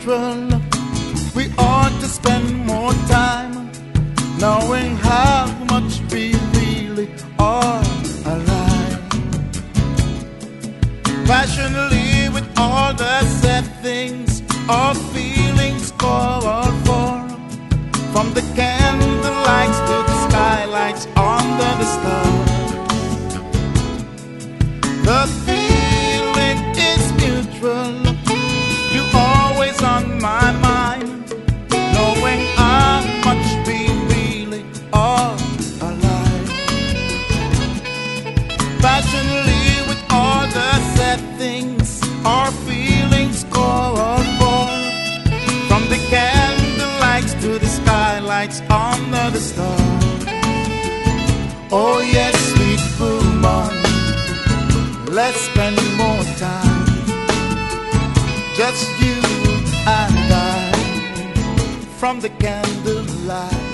mutual. We ought to spend more time knowing how much we really are alive. Passionately with all the sad things, our feelings call for. From the candlelights to the skylights under the stars. The feeling is mutual. You always on my mind, knowing how much we really are alive. Passionately with all the sad things, our feelings call for. From the candlelights to the skylights under the stars. Oh yes, sweet woman, let's spend more time, just you and I, from the candlelight.